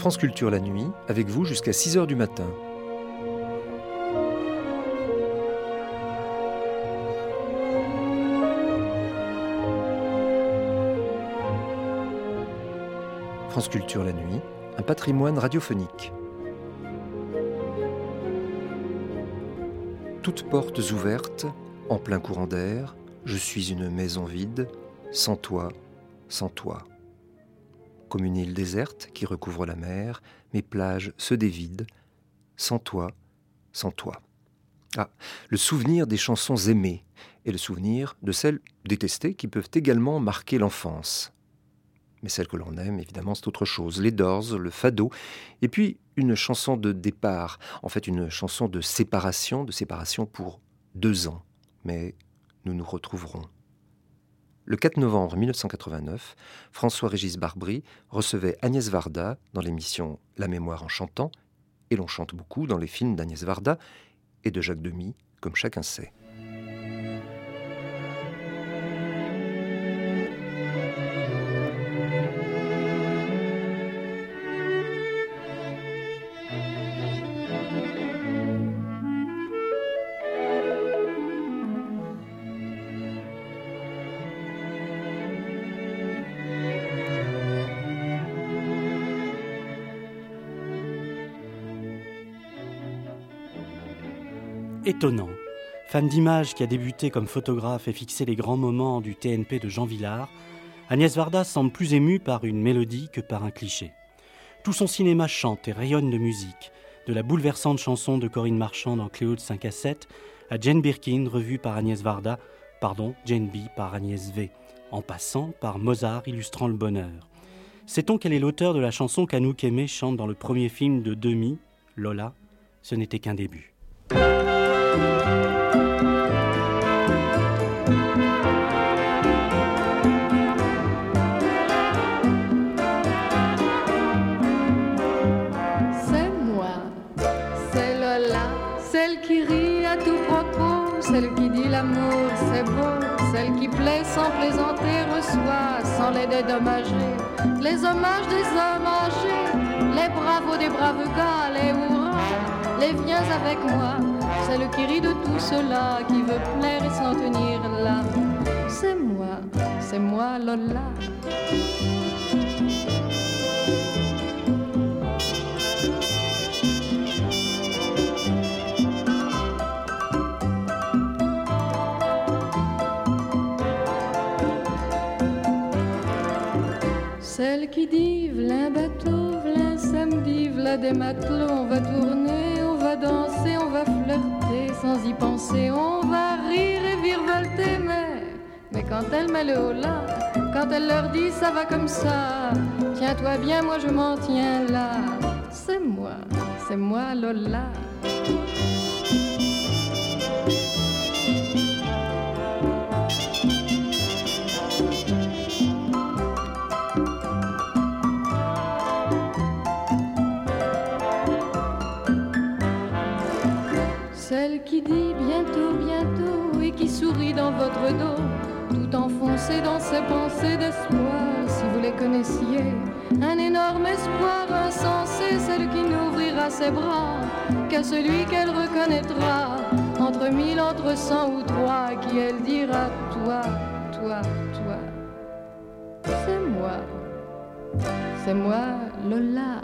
France Culture la nuit, avec vous jusqu'à 6h du matin. France Culture la nuit, un patrimoine radiophonique. Toutes portes ouvertes, en plein courant d'air, je suis une maison vide, sans toit, sans toit. Comme une île déserte qui recouvre la mer, mes plages se dévident, sans toit, sans toit. Ah, le souvenir des chansons aimées et le souvenir de celles détestées qui peuvent également marquer l'enfance. Mais celle que l'on aime, évidemment, c'est autre chose. Les Doors, le fado, et puis une chanson de départ, en fait une chanson de séparation pour 2 ans. Mais nous nous retrouverons. Le 4 novembre 1989, François-Régis Barbry recevait Agnès Varda dans l'émission La mémoire en chantant, et l'on chante beaucoup dans les films d'Agnès Varda et de Jacques Demy, comme chacun sait. Étonnant. Femme d'images qui a débuté comme photographe et fixé les grands moments du TNP de Jean Vilar, Agnès Varda semble plus émue par une mélodie que par un cliché. Tout son cinéma chante et rayonne de musique, de la bouleversante chanson de Corinne Marchand dans Cléo de 5 à 7 à Jane Birkin revue par Agnès Varda, Jane B par Agnès V, en passant par Mozart illustrant le bonheur. Sait-on quel est l'auteur de la chanson qu'Anouk Aimée chante dans le premier film de Demy, Lola, ce n'était qu'un début. Celle qui rit à tout propos, celle qui dit l'amour c'est beau, celle qui plaît sans plaisanter, reçoit sans les dédommager, les hommages des hommes âgés, les bravos des braves gars, les hurrahs, les viens avec moi, celle qui rit de tout cela, qui veut plaire et s'en tenir là. C'est moi Lola. Celle qui dit v'là un bateau, v'là un samedi, v'là des matelots, on va tourner, on va danser, on va flirter, sans y penser, on va rire et virevolter, mais quand elle met le haut là, quand elle leur dit ça va comme ça, tiens-toi bien, moi je m'en tiens là, c'est moi Lola. Celle qui dit bientôt, bientôt et qui sourit dans votre dos, tout enfoncé dans ses pensées d'espoir, si vous les connaissiez, un énorme espoir insensé, celle qui n'ouvrira ses bras qu'à celui qu'elle reconnaîtra, entre 1000, entre 100 ou 3, qui elle dira toi, toi, toi. C'est moi Lola.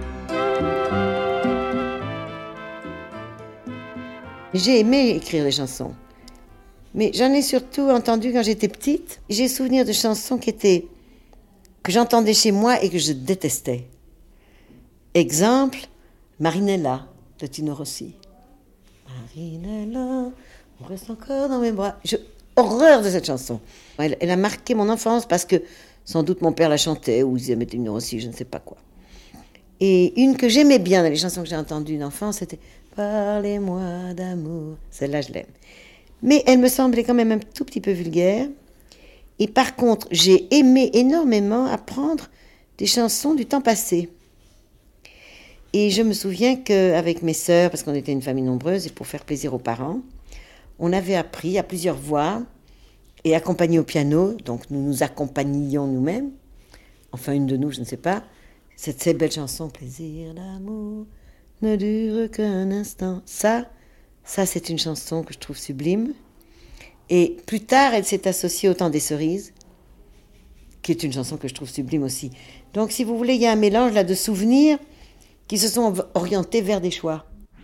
J'ai aimé écrire des chansons, mais j'en ai surtout entendu quand j'étais petite. J'ai souvenir de chansons que j'entendais chez moi et que je détestais. Exemple, Marinella de Tino Rossi. Marinella, on reste encore dans mes bras. Horreur de cette chanson. Elle a marqué mon enfance parce que sans doute mon père la chantait ou ils aimaient Tino Rossi, je ne sais pas quoi. Et une que j'aimais bien dans les chansons que j'ai entendues d'enfance, c'était Parlez-moi d'amour. Celle-là, je l'aime. Mais elle me semblait quand même un tout petit peu vulgaire. Et par contre, j'ai aimé énormément apprendre des chansons du temps passé. Et je me souviens qu'avec mes sœurs, parce qu'on était une famille nombreuse et pour faire plaisir aux parents, on avait appris à plusieurs voix et accompagné au piano. Donc nous nous accompagnions nous-mêmes. Enfin, une de nous, je ne sais pas. Cette belle chanson, Plaisir d'amour ne dure qu'un instant. Ça c'est une chanson que je trouve sublime. Et plus tard, elle s'est associée au Temps des cerises, qui est une chanson que je trouve sublime aussi. Donc, si vous voulez, il y a un mélange là de souvenirs qui se sont orientés vers des choix.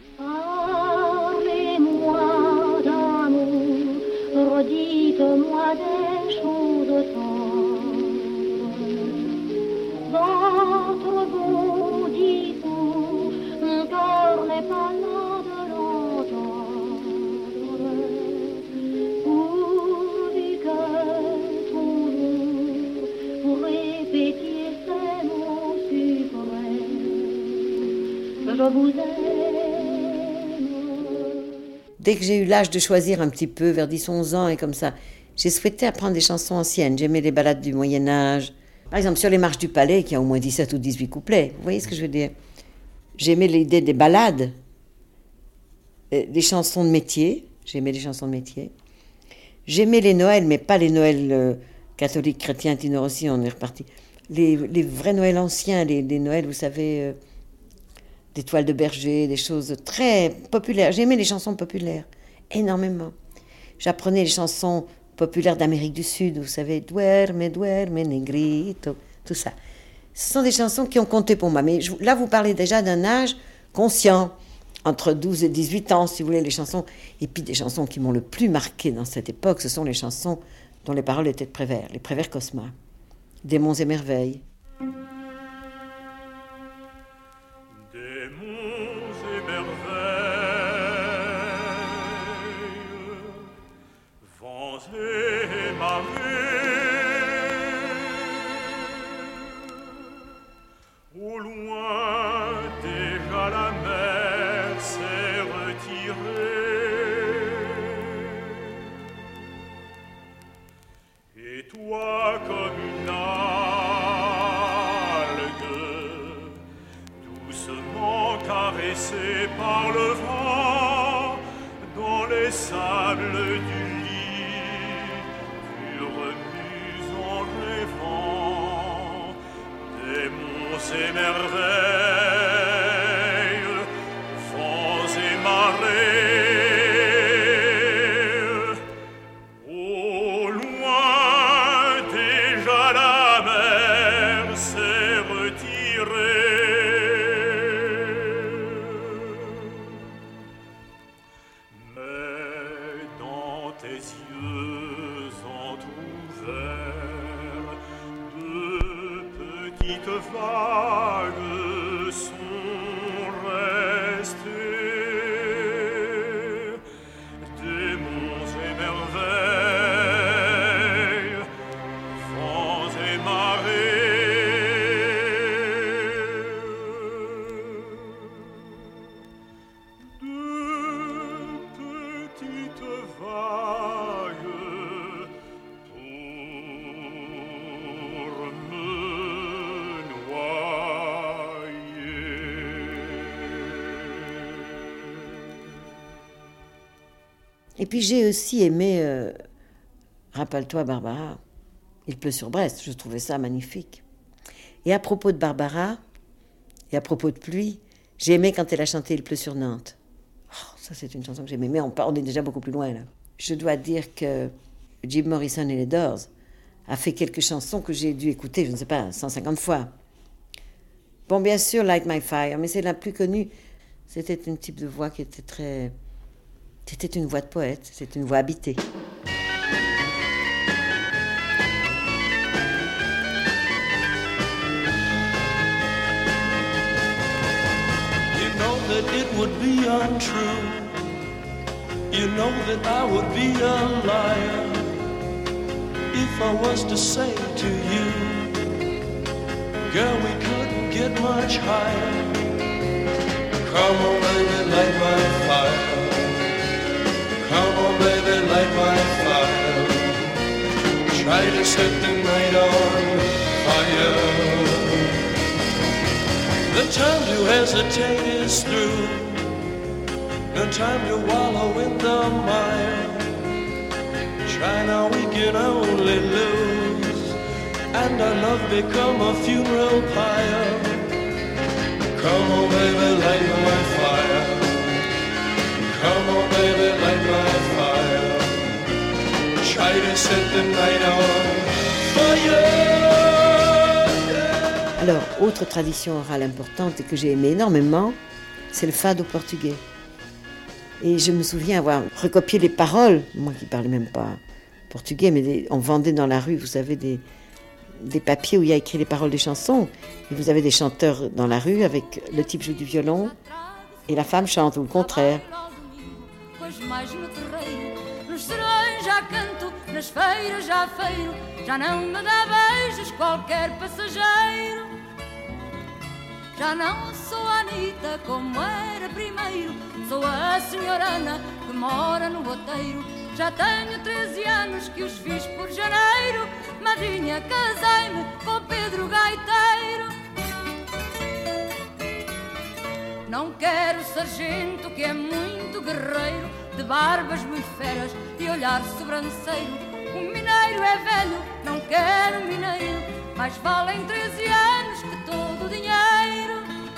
Parlez-moi d'amour, redites-moi des choses tendres. Votre beau discours, mon cœur n'est pas là de l'entendre. Pourvu que toujours vous répétiez ces mots suprêmes, que je vous aime. Dès que j'ai eu l'âge de choisir un petit peu, vers 10-11 ans et comme ça, j'ai souhaité apprendre des chansons anciennes. J'aimais les ballades du Moyen-Âge. Par exemple, sur les marches du palais, qui a au moins 17 ou 18 couplets. Vous voyez ce que je veux dire? J'aimais l'idée des ballades, des chansons de métier. J'aimais les chansons de métier. J'aimais les Noëls, mais pas les Noëls catholiques, chrétiens, Tino Rossi, on est reparti. Les vrais Noëls anciens, les Noëls, vous savez, des toiles de berger, des choses très populaires. J'aimais les chansons populaires, énormément. J'apprenais les chansons populaires d'Amérique du Sud, vous savez, Duerme, duerme, negrito, tout ça. Ce sont des chansons qui ont compté pour moi. Mais là, vous parlez déjà d'un âge conscient, entre 12 et 18 ans, si vous voulez, les chansons. Et puis des chansons qui m'ont le plus marqué dans cette époque, ce sont les chansons dont les paroles étaient de Prévert, les Prévert Cosma, Démons et merveilles. Au loin, déjà la mer s'est retirée. Et toi, comme une algue, doucement caressée par le vent, dans les sables du lit, tu remues en rêvant des monts et merveilles, vents et marées. Au loin, déjà la mer s'est retirée. Mais dans tes yeux entr'ouverts, petites vagues sont restées, démons et merveilles, vents et marées. Deux petites vagues pour me Et puis j'ai aussi aimé Rappelle-toi Barbara, Il pleut sur Brest, je trouvais ça magnifique. Et à propos de Barbara, et à propos de pluie, j'ai aimé quand elle a chanté Il pleut sur Nantes. Oh, ça c'est une chanson que j'aimais, mais on est déjà beaucoup plus loin là. Je dois dire que Jim Morrison et les Doors a fait quelques chansons que j'ai dû écouter, je ne sais pas, 150 fois. Bon, bien sûr, Light My Fire, mais c'est la plus connue. C'était un type de voix qui était très... C'était une voix de poète, c'était une voix habitée. You know that it would be untrue. You know that I would be a liar if I was to say to you, girl, we couldn't get much higher. Come on, baby, light my fire. Come on, baby, light my fire. Try to set the night on fire. The time to hesitate is through. No time to wallow in the mire. Try now, we can only lose, and our love become a funeral pyre. Come on, baby, light my fire. Come on, baby, light my fire. Try to set the night on fire. Alors, autre tradition orale importante et que j'ai aimée énormément, c'est le fado portugais. Et je me souviens avoir recopié les paroles, moi qui ne parlais même pas portugais, mais on vendait dans la rue, vous savez, des papiers où il y a écrit les paroles des chansons. Et vous avez des chanteurs dans la rue avec le type joue du violon et la femme chante, ou le contraire. Nas feiras já feiro, já não me dá beijos qualquer passageiro. Já não sou a Anitta como era primeiro, sou a senhora Ana que mora no Boteiro. Já tenho 13 anos que os fiz por janeiro, madrinha casei-me com Pedro Gaiteiro. Não quero sargento que é muito guerreiro, de barbas muito feras e olhar sobranceiro. O mineiro é velho, não quero mineiro, mais valem 13 anos que todo o dinheiro.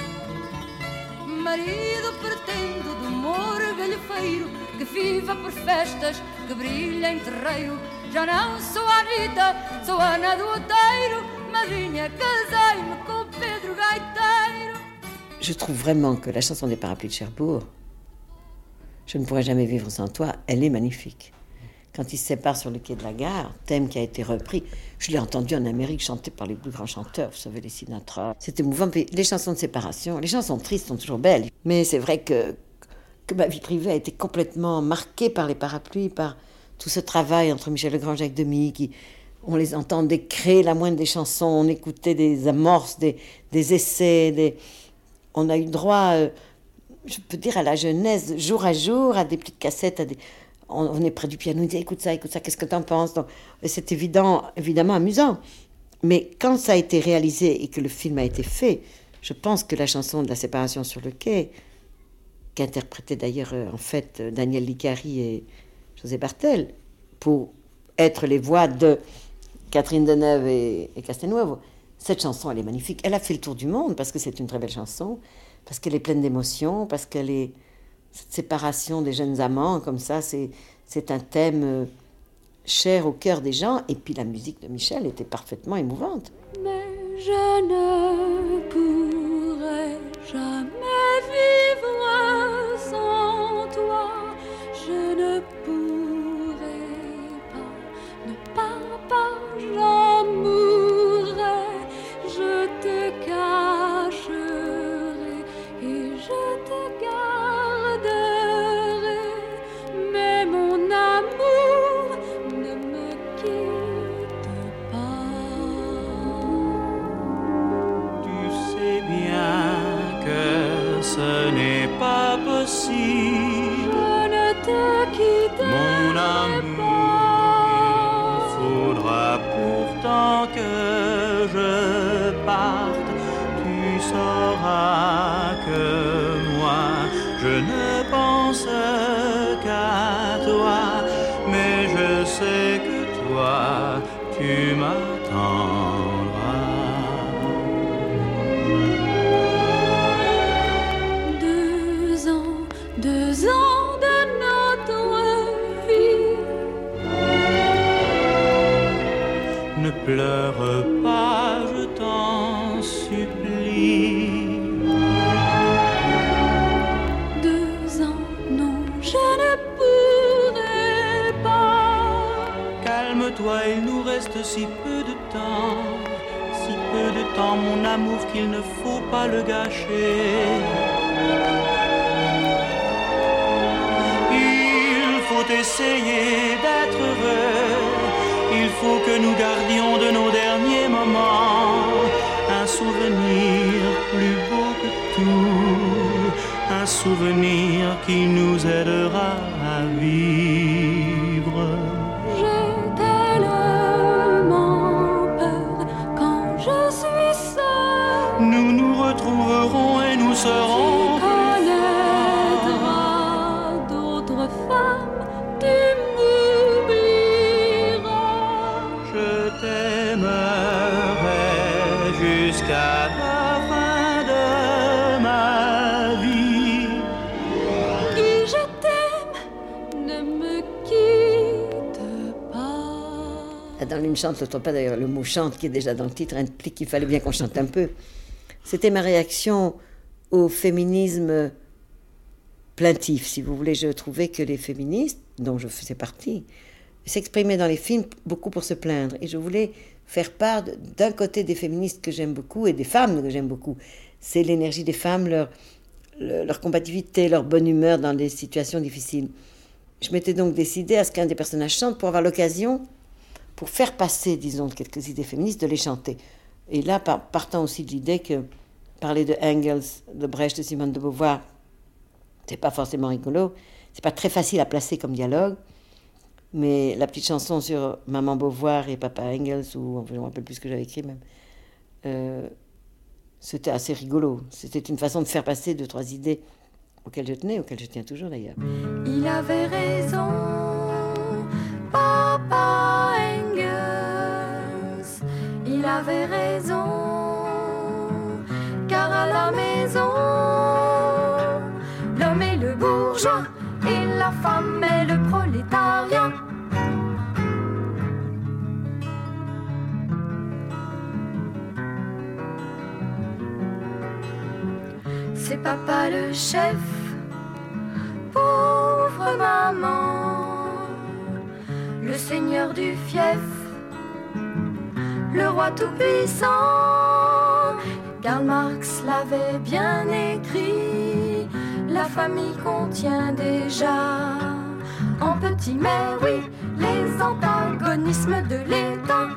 Marido pretendo de morgalhofeiro, que viva por festas, que brilha em terreiro. Já não sou a Anitta, sou a Ana do Outeiro, madrinha casei-me com Pedro Gaiteiro. Je trouve vraiment que la chanson des Parapluies de Cherbourg, Je ne pourrais jamais vivre sans toi, elle est magnifique. Quand ils se séparent sur le quai de la gare, thème qui a été repris, je l'ai entendu en Amérique chanté par les plus grands chanteurs, vous savez, les Sinatra. C'est émouvant. Les chansons de séparation, les chansons tristes sont toujours belles. Mais c'est vrai que ma vie privée a été complètement marquée par les Parapluies, par tout ce travail entre Michel Legrand et Jacques Demy, on les entendait créer la moindre des chansons, on écoutait des amorces, des essais, on a eu droit, je peux dire, à la jeunesse, jour à jour, à des petites cassettes, on est près du piano, on disait écoute ça, qu'est-ce que t'en penses? Donc, c'est évidemment amusant. Mais quand ça a été réalisé et que le film a été fait, je pense que la chanson de la séparation sur le quai, qu'interprétait d'ailleurs en fait Daniel Licari et José Bartel, pour être les voix de Catherine Deneuve et Castelnuovo, cette chanson elle est magnifique. Elle a fait le tour du monde parce que c'est une très belle chanson, parce qu'elle est pleine d'émotions, parce qu'elle est... Cette séparation des jeunes amants, comme ça, c'est un thème cher au cœur des gens. Et puis la musique de Michel était parfaitement émouvante. Mais je ne pourrai jamais vivre sans toi. Je ne pourrai pas, ne pars pas, j'en mourrai. Je te cacherai et je te garderai. Mais mon amour ne me quitte pas. Tu sais bien que ce n'est pas possible. Je ne te quitterai mon amour, il faudra pourtant que je parte. Tu sauras que moi, je ne pense qu'à toi, mais je sais que toi, tu m'attendras. 2 ans de notre vie. Ne pleure pas, je t'en supplie. 2 ans, non, je ne pourrai pas. Calme-toi, il nous reste si peu de temps, mon amour, qu'il ne faut pas le gâcher. Il faut essayer d'être heureux, il faut que nous gardions de nos derniers moments un souvenir plus beau que tout, un souvenir qui nous aidera à vivre. J'ai tellement peur quand je suis seule. Nous nous retrouverons et nous serons. Tu connaîtras d'autres femmes, tu m'oublieras. Je t'aimerai jusqu'à la fin de Dans l'une chante, l'autre pas. D'ailleurs, le mot chante qui est déjà dans le titre implique qu'il fallait bien qu'on chante un peu. C'était ma réaction au féminisme plaintif, si vous voulez. Je trouvais que les féministes, dont je faisais partie, s'exprimaient dans les films beaucoup pour se plaindre. Et je voulais faire part d'un côté des féministes que j'aime beaucoup et des femmes que j'aime beaucoup. C'est l'énergie des femmes, leur combativité, leur bonne humeur dans des situations difficiles. Je m'étais donc décidée à ce qu'un des personnages chante pour avoir l'occasion, pour faire passer, disons, quelques idées féministes, de les chanter. Et là, partant aussi de l'idée que parler de Engels, de Brecht, de Simone de Beauvoir, c'est pas forcément rigolo, c'est pas très facile à placer comme dialogue, mais la petite chanson sur Maman Beauvoir et Papa Engels, ou enfin, je ne me rappelle plus ce que j'avais écrit même, c'était assez rigolo. C'était une façon de faire passer 2-3 idées auxquelles je tenais, auxquelles je tiens toujours d'ailleurs. Il avait raison, Papa Engels, il avait raison, car à la maison, l'homme est le bourgeois et la femme est le prolétariat. C'est papa le chef, pauvre maman, le seigneur du fief, le roi tout-puissant. Karl Marx l'avait bien écrit, la famille contient déjà, en petit mais oui, les antagonismes de l'État.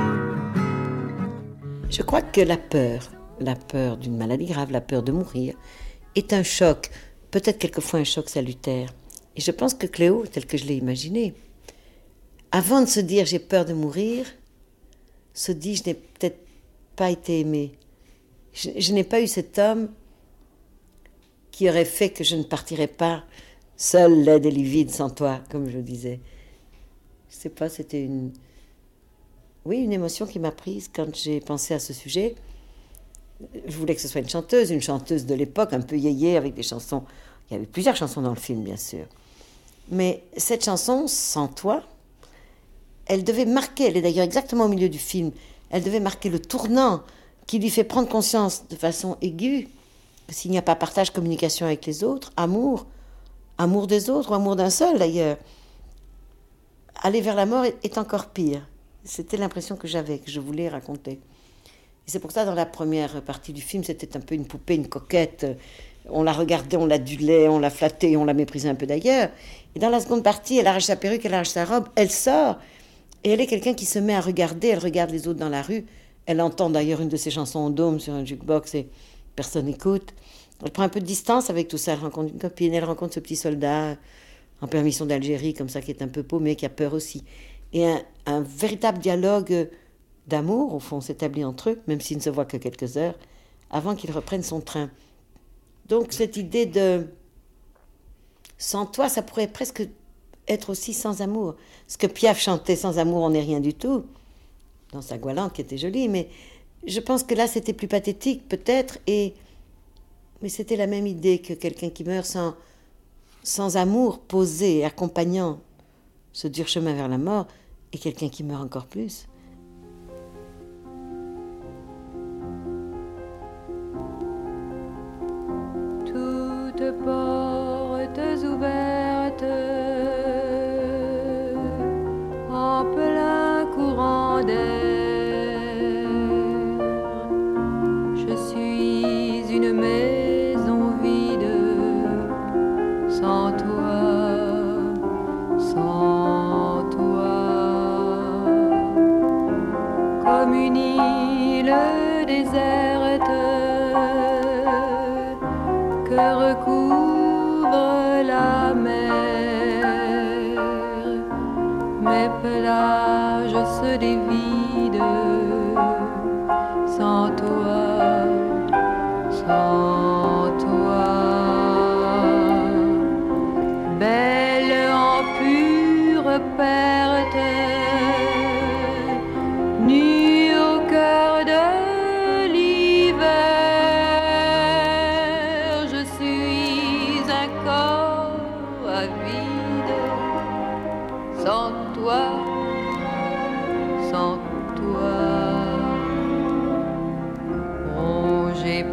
Je crois que la peur d'une maladie grave, la peur de mourir, est un choc, peut-être quelquefois un choc salutaire. Et je pense que Cléo, tel que je l'ai imaginé, avant de se dire j'ai peur de mourir, se dit je n'ai peut-être pas été aimée. Je n'ai pas eu cet homme qui aurait fait que je ne partirais pas seule, laide et livide, sans toi, comme je le disais. Je sais pas, c'était une émotion qui m'a prise quand j'ai pensé à ce sujet. Je voulais que ce soit une chanteuse de l'époque, un peu yéyé, avec des chansons. Il y avait plusieurs chansons dans le film, bien sûr. Mais cette chanson, Sans toi, elle devait marquer, elle est d'ailleurs exactement au milieu du film, elle devait marquer le tournant qui lui fait prendre conscience de façon aiguë que s'il n'y a pas partage, communication avec les autres, amour des autres ou amour d'un seul d'ailleurs, aller vers la mort est encore pire. C'était l'impression que j'avais, que je voulais raconter. Et c'est pour ça, dans la première partie du film, c'était un peu une poupée, une coquette. On la regardait, on l'adulait, on la flattait, on la méprisait un peu d'ailleurs. Et dans la seconde partie, elle arrache sa perruque, elle arrache sa robe, elle sort. Et elle est quelqu'un qui se met à regarder, elle regarde les autres dans la rue. Elle entend d'ailleurs une de ses chansons au dôme sur un jukebox et personne n'écoute. Elle prend un peu de distance avec tout ça. Elle rencontre une copine, elle rencontre ce petit soldat en permission d'Algérie, comme ça, qui est un peu paumé, qui a peur aussi. Et un véritable dialogue d'amour, au fond, s'établit entre eux, même s'ils ne se voient que quelques heures, avant qu'il reprenne son train. Donc cette idée de sans toi, ça pourrait presque être aussi sans amour. Ce que Piaf chantait, sans amour, on n'est rien du tout, dans sa Goualante qui était jolie, mais je pense que là c'était plus pathétique peut-être, mais c'était la même idée que quelqu'un qui meurt sans amour posé et accompagnant ce dur chemin vers la mort, et quelqu'un qui meurt encore plus. Toutes portes ouvertes en plein courant d'air. Je suis une maison vide sans toi, sans toi, comme une île déserte que recouvre la mer. Mes plages se dévident sans toi, sans toi. Belle en pure perte, nue au cœur de l'hiver. Je suis un corps avide, sans toi,